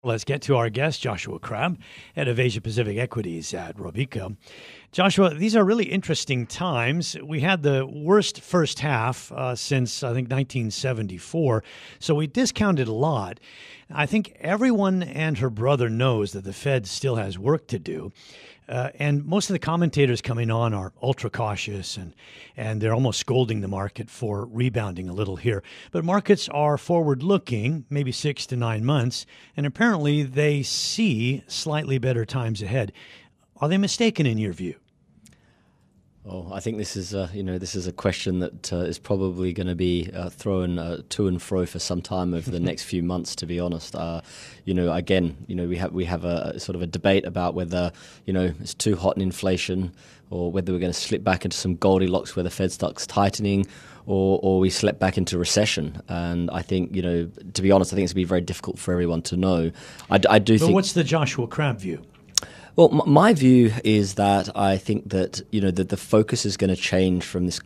Let's get to our guest, Joshua Crabb, head of Asia Pacific Equities at Robeco. Joshua, these are really interesting times. We had the worst first half since, I think, 1974, so we discounted a lot. I think everyone and her brother knows that the Fed still has work to do. And most of the commentators coming on are ultra cautious and they're almost scolding the market for rebounding a little here. But markets are forward looking, maybe 6 to 9 months, and apparently they see slightly better times ahead. Are they mistaken in your view? Oh, I think this is a question that is probably going to be thrown to and fro for some time over the next few months. To be honest, we have a sort of a debate about whether it's too hot in inflation, or whether we're going to slip back into some Goldilocks where the Fed starts tightening, or we slip back into recession. And I think to be honest, I think it's going to be very difficult for everyone to know. I do think. But what's the Joshua Crabb view? Well, my view is that I think that that the focus is going to change from this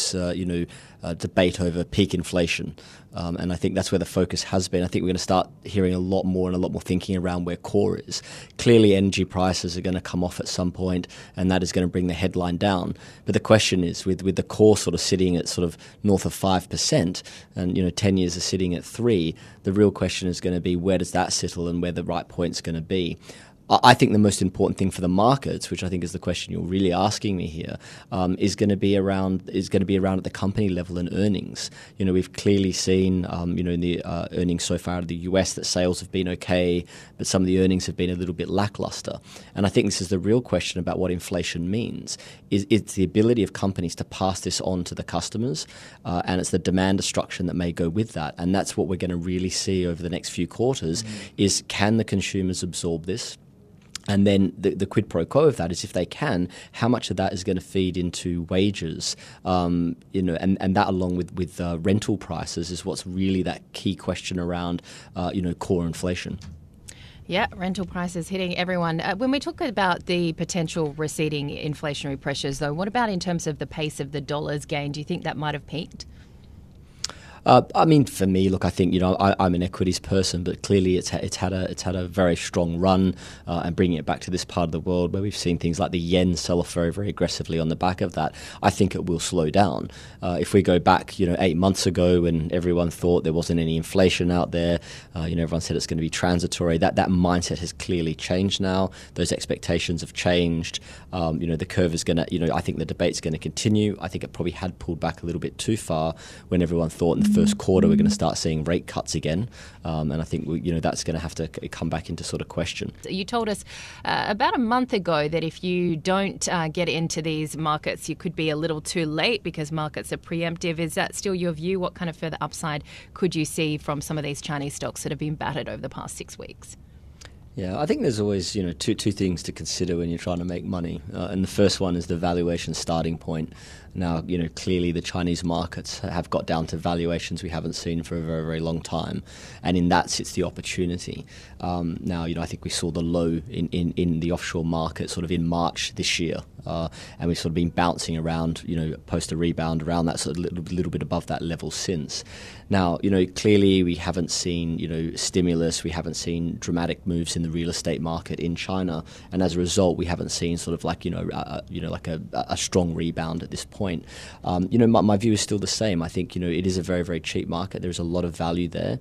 debate over peak inflation, and I think that's where the focus has been. I think we're going to start hearing a lot more thinking around where core is. Clearly, energy prices are going to come off at some point, and that is going to bring the headline down. But the question is, with the core sort of sitting at sort of north of 5%, and 10 years are sitting at 3%, the real question is going to be where does that settle and where the right point's going to be. I think the most important thing for the markets, which I think is the question you're really asking me here, is going to be around at the company level and earnings. We've clearly seen, in the earnings so far out of the US that sales have been okay, but some of the earnings have been a little bit lackluster. And I think this is the real question about what inflation means. It's the ability of companies to pass this on to the customers, and it's the demand destruction that may go with that. And that's what we're going to really see over the next few quarters: is can the consumers absorb this? And then the quid pro quo of that is, if they can, how much of that is going to feed into wages, and that along with rental prices is what's really that key question around, core inflation. Yeah, rental prices hitting everyone. When we talk about the potential receding inflationary pressures, though, what about in terms of the pace of the dollar's gain? Do you think that might have peaked? For me, look, I think I'm an equities person, but clearly it's had a very strong run, and bringing it back to this part of the world where we've seen things like the yen sell off very, very aggressively on the back of that, I think it will slow down. If we go back, 8 months ago when everyone thought there wasn't any inflation out there, everyone said it's going to be transitory. That mindset has clearly changed now. Those expectations have changed. The curve is going to, I think the debate's going to continue. I think it probably had pulled back a little bit too far when everyone thought in the first quarter we're going to start seeing rate cuts again, and I think that's going to have to come back into sort of question. You told us about a month ago that if you don't get into these markets, you could be a little too late because markets are preemptive. Is that still your view? What kind of further upside could you see from some of these Chinese stocks that have been battered over the past 6 weeks? Yeah, I think there's always two things to consider when you're trying to make money, and the first one is the valuation starting point. Now, clearly the Chinese markets have got down to valuations we haven't seen for a very, very long time, and in that sits the opportunity. Now, I think we saw the low in the offshore market sort of in March this year, and we've sort of been bouncing around, post a rebound around that sort of little bit above that level since. Now, clearly we haven't seen, stimulus, we haven't seen dramatic moves in the real estate market in China, and as a result, we haven't seen sort of like, like a strong rebound at this point. My view is still the same. I think, it is a very, very cheap market. There's a lot of value there.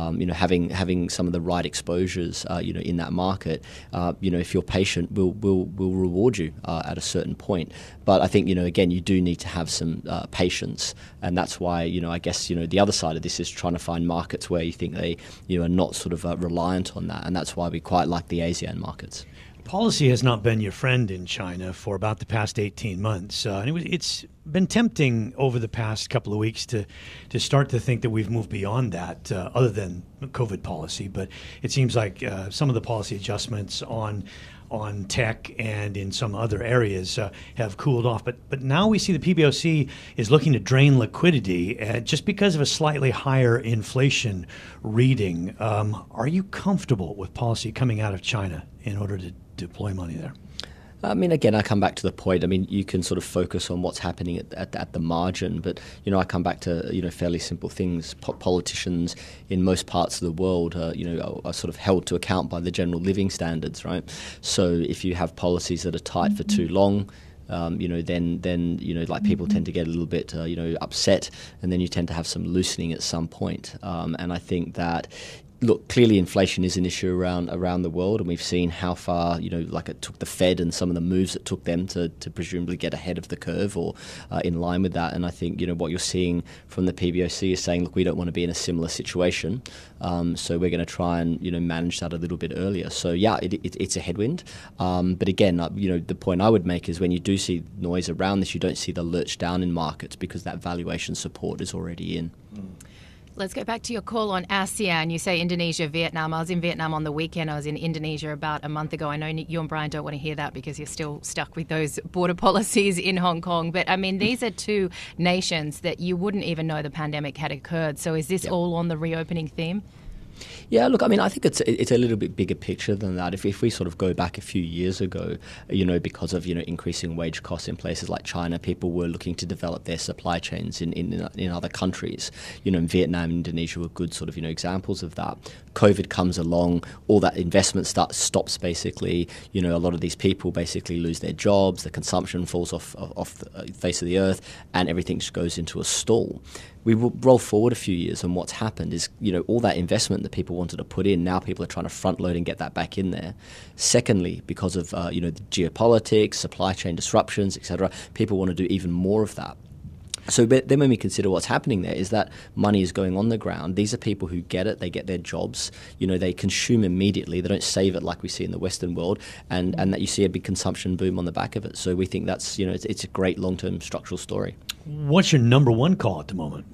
Having some of the right exposures, in that market, if you're patient, will reward you at a certain point. But I think, again, you do need to have some patience, and that's why, I guess, the other side of this is trying to find markets where you think they, are not sort of reliant on that, and that's why we quite like the ASEAN markets. Policy has not been your friend in China for about the past 18 months. And it's been tempting over the past couple of weeks to start to think that we've moved beyond that, other than COVID policy. But it seems like some of the policy adjustments on tech and in some other areas have cooled off. But now we see the PBOC is looking to drain liquidity just because of a slightly higher inflation reading. Are you comfortable with policy coming out of China in order to deploy money there? I mean, again, I come back to the point. I mean, you can sort of focus on what's happening at the margin, but I come back to fairly simple things. Politicians in most parts of the world, are sort of held to account by the general living standards, right? So if you have policies that are tight for too long, then like people tend to get a little bit upset, and then you tend to have some loosening at some point. And I think that. Look, clearly inflation is an issue around the world, and we've seen how far, like it took the Fed and some of the moves it took them to presumably get ahead of the curve or in line with that. And I think, what you're seeing from the PBOC is saying, look, we don't want to be in a similar situation, so we're going to try and, manage that a little bit earlier. So, yeah, it's a headwind. But again, the point I would make is when you do see noise around this, you don't see the lurch down in markets because that valuation support is already in. Let's go back to your call on ASEAN. You say Indonesia, Vietnam. I was in Vietnam on the weekend. I was in Indonesia about a month ago. I know you and Brian don't want to hear that because you're still stuck with those border policies in Hong Kong. But, I mean, these are two nations that you wouldn't even know the pandemic had occurred. So is this all on the reopening theme? Yeah, look, I mean, I think it's a little bit bigger picture than that. If we sort of go back a few years ago, because of increasing wage costs in places like China, people were looking to develop their supply chains in other countries. Vietnam and Indonesia were good sort of examples of that. COVID comes along, all that investment stops basically. A lot of these people basically lose their jobs, the consumption falls off the face of the earth, and everything just goes into a stall. We will roll forward a few years, and what's happened is, all that investment that people wanted to put in, now people are trying to front load and get that back in there. Secondly, because of the geopolitics, supply chain disruptions, etc., people want to do even more of that. So then when we consider what's happening there is that money is going on the ground. These are people who get it, they get their jobs, they consume immediately, they don't save it like we see in the Western world, and that you see a big consumption boom on the back of it. So we think that's, it's a great long-term structural story. What's your number one call at the moment?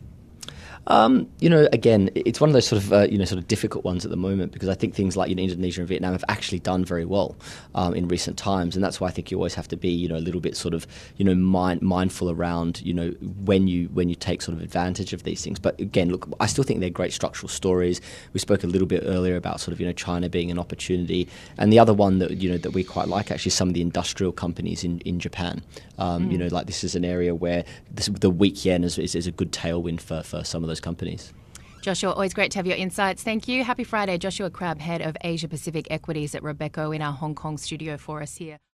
Again, it's one of those sort of difficult ones at the moment because I think things like Indonesia and Vietnam have actually done very well in recent times, and that's why I think you always have to be a little bit sort of mindful around when you take sort of advantage of these things. But again, look, I still think they're great structural stories. We spoke a little bit earlier about sort of China being an opportunity, and the other one that that we quite like actually some of the industrial companies in Japan. Like this is an area where the weak yen is a good tailwind for some of those companies. Joshua, always great to have your insights. Thank you. Happy Friday. Joshua Crabb, Head of Asia Pacific Equities at Robeco in our Hong Kong studio for us here.